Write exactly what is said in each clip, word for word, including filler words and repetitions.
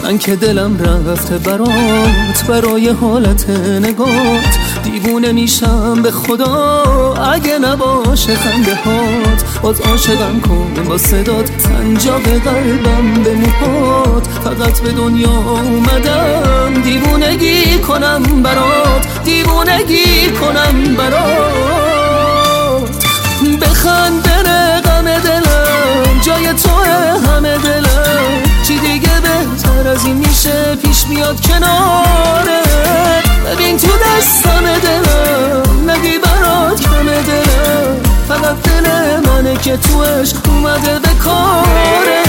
من که دلم رفته برات، برای حالت نگات دیوونه میشم به خدا اگه نباشه خنده هات. باز عاشقم کن با صدات، سنجاق قلبم به موهات. فقط به دنیا اومدم دیوونگی کنم برات، دیوونگی کنم برات. بخند بره غم دلم، جای توه همه دلم. چی دیگه بهتر از این میشه پیش میاد کنارت؟ ببین تو دستم دلم، نگی برات کم دلم. فقط دل منه که تو عشق اومده به کارت.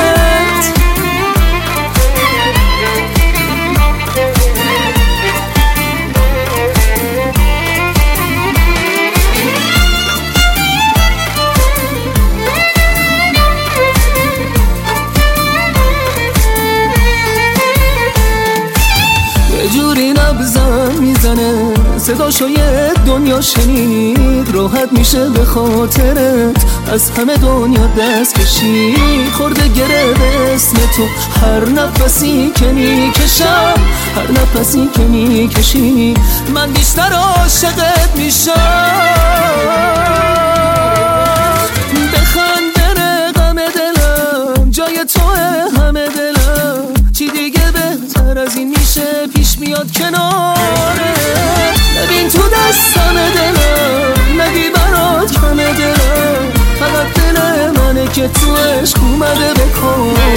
جوری نبزم میزنه صداشو یه دنیا شنید. راحت میشه به خاطرت از همه دنیا دست کشید. خورده گره به اسم تو هر نفسی که میکشم، هر نفسی که میکشی من بیشتر عاشقت میشم. بخند بره غم دلم، جای توه همه دلم. چی دیگه بهتر از این میشه پیش میاد کنارت؟ ببین تو دستم دلم، نگی برات کم دلم. فقط دل منه که تو عشق اومده به کار.